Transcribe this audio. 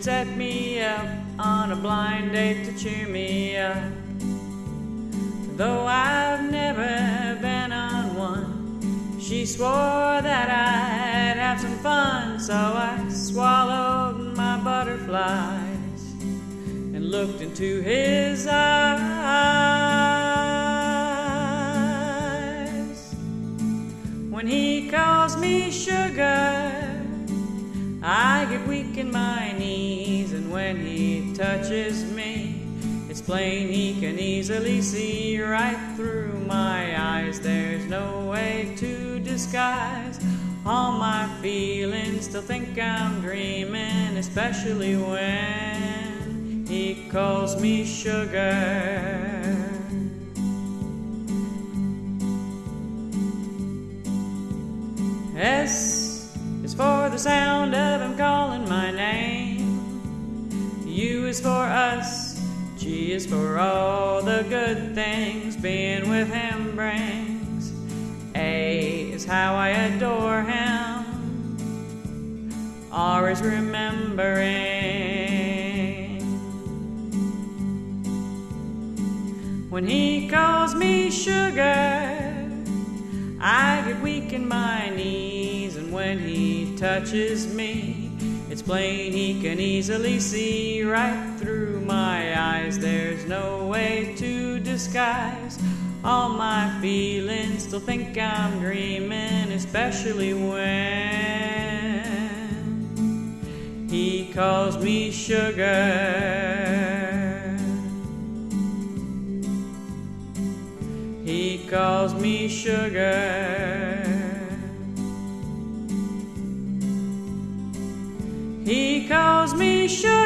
set me up on a blind date to cheer me up. Though I've never been on one, she swore that I'd have some fun. So I swallowed my butterflies and looked into his eyes. When he calls me sugar, I get weak in my knees, and when he touches me, it's plain he can easily see right through my eyes. There's no way to disguise all my feelings. Still think I'm dreaming, especially when he calls me sugar. S is for the sound of him calling my name. U is for us. G is for all the good things being with him brings. A is how I adore him. R is remembering. When he calls me sugar, I get weak in my knees, and when he touches me, it's plain he can easily see right through my eyes. There's no way to disguise all my feelings. Still think I'm dreaming, especially when he calls me sugar. He calls me sugar. He calls me sugar.